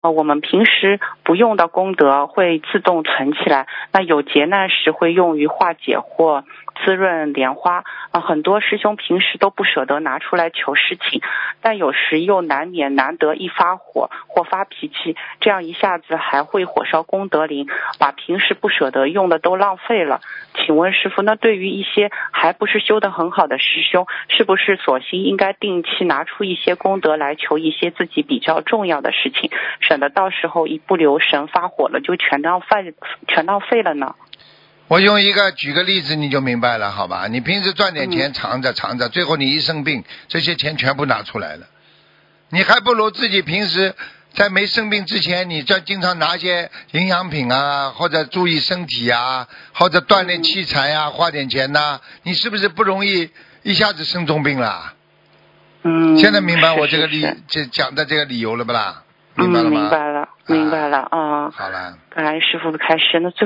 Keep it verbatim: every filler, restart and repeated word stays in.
呃，我们平时不用的功德会自动存起来，那有劫难时会用于化解或滋润莲花。呃，很多师兄平时都不舍得拿出来求事情，但有时又难免难得一发火或发脾气，这样一下子还会火烧功德林，把平时不舍得用的都浪费了。请问师父，那对于一些还不是修得很好的师兄，是不是索性应该定期拿出一些功德来求一些自己比较重要的事情，省得到时候一不留神发火了就全浪费全浪费了呢？ 我用一个举个例子你就明白了，好吧？你平时赚点钱藏着藏着，最后你一生病，这些钱全部拿出来了，你还不如自己平时在没生病之前，你这经常拿些营养品啊，或者注意身体啊，或者锻炼器材啊，花点钱呐、啊，你是不是不容易一下子生重病了？ 嗯， 现在明白我这个理是是是这讲的这个理由了不啦？ 嗯， 明白了吗？ 明白了，明白了啊。 好了。 感恩师父的开示，那最